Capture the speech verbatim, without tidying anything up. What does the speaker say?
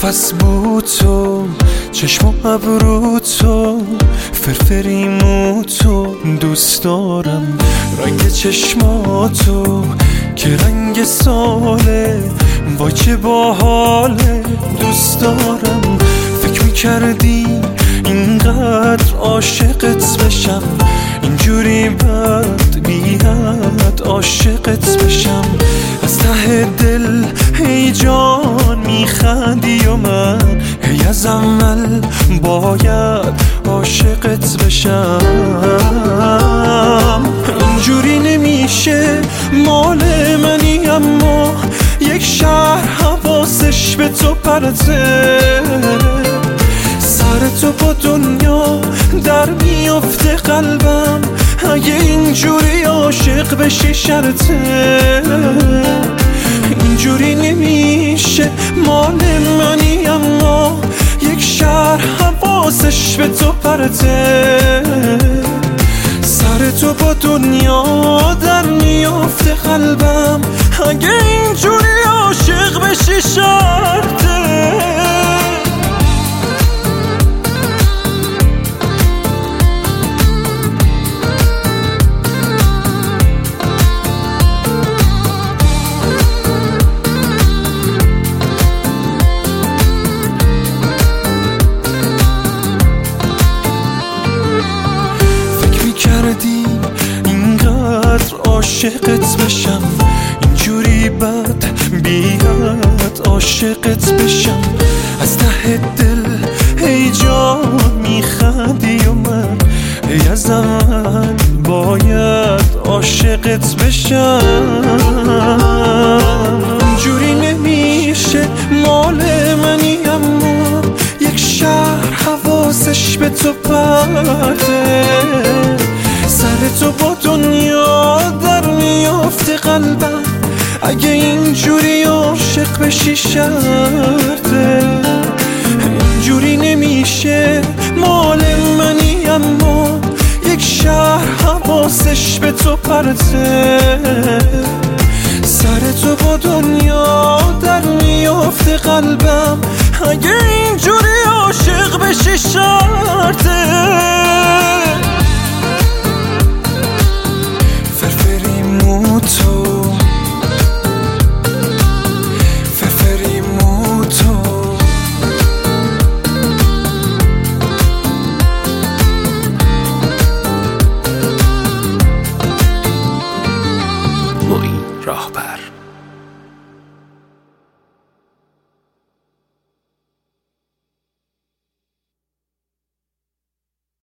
نفس بود تو، چشم و ابرو تو، فرفریمو تو دوست دارم. رنگ چشماتو که رنگ ساله، وای چه باحاله دوست دارم. فکر میکردی اینقدر عاشقت بشم، اینجوری بد بیاد عاشقت بشم. از ته دل هی جان میخندی و من هی از اول باید عاشقت بشم. اینجوری نمیشه، مال منی اما یک شهر حواسش به تو پرته. سر تو با دنیا در میفته قلبم، اگه اینجوری عاشق بشی شرطه. اینجوری نمیشه، مال منی اما یک شهر حواسش به تو پرته. سر تو با دنیا در میفته قلبم، اگه اینجوری عاشق بشی شرطه. عاشقت بشم، اینجوری بد بیاد عاشقت بشم. از ته دل ای جان میخندی و من ای از اول باید عاشقت بشم. اینجوری نمیشه، مال منی اما یک شهر حواسش به تو پرته. سر تو با دنیا در میافته قلبم، اگه اینجوری عاشق بشی شرطه. اینجوری نمیشه، مال منی اما یک شهر حواسش به تو پرته. سر تو با دنیا در میافته قلبم، اگه اینجوری عاشق بشی شرطه. راهبر